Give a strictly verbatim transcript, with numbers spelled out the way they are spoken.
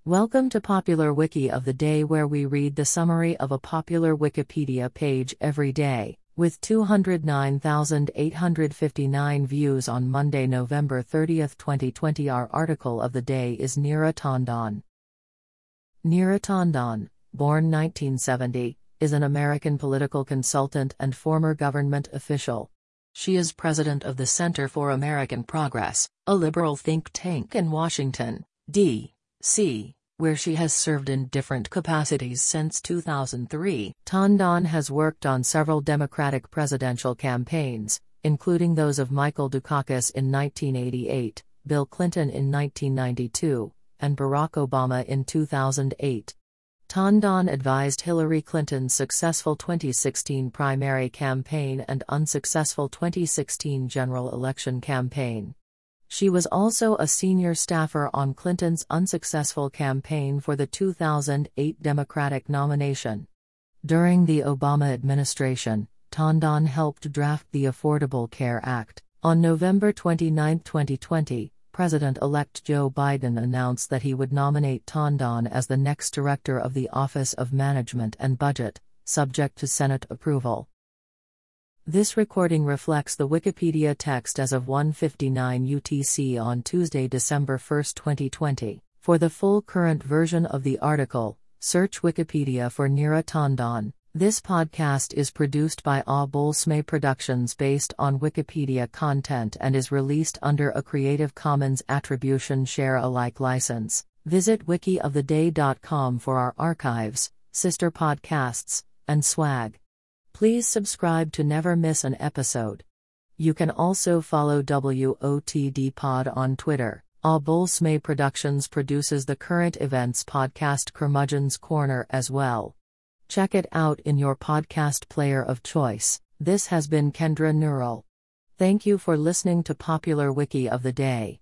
Welcome to Popular Wiki of the Day, where we read the summary of a popular Wikipedia page every day. With two hundred nine thousand eight hundred fifty-nine views on Monday, November thirtieth, twenty twenty, our article of the day is Neera Tandon. Neera Tandon, born nineteen seventy, is an American political consultant and former government official. She is president of the Center for American Progress, a liberal think tank in Washington, D C, where she has served in different capacities since two thousand three. Tandon has worked on several Democratic presidential campaigns, including those of Michael Dukakis in nineteen eighty-eight, Bill Clinton in nineteen ninety-two, and Barack Obama in two thousand eight. Tandon advised Hillary Clinton's successful twenty sixteen primary campaign and unsuccessful twenty sixteen general election campaign. She was also a senior staffer on Clinton's unsuccessful campaign for the two thousand eight Democratic nomination. During the Obama administration, Tandon helped draft the Affordable Care Act. On November twenty-ninth, twenty twenty, President-elect Joe Biden announced that he would nominate Tandon as the next director of the Office of Management and Budget, subject to Senate approval. This recording reflects the Wikipedia text as of one fifty-nine U T C on Tuesday, December first, twenty twenty. For the full current version of the article, search Wikipedia for Neera Tandon. This podcast is produced by A Bolsme Productions based on Wikipedia content and is released under a Creative Commons Attribution Share Alike license. Visit wiki of the day dot com for our archives, sister podcasts, and swag. Please subscribe to never miss an episode. You can also follow W O T D Pod on Twitter. A Bolsme Productions produces the current events podcast Curmudgeon's Corner as well. Check it out in your podcast player of choice. This has been Kendra Neural. Thank you for listening to Popular Wiki of the Day.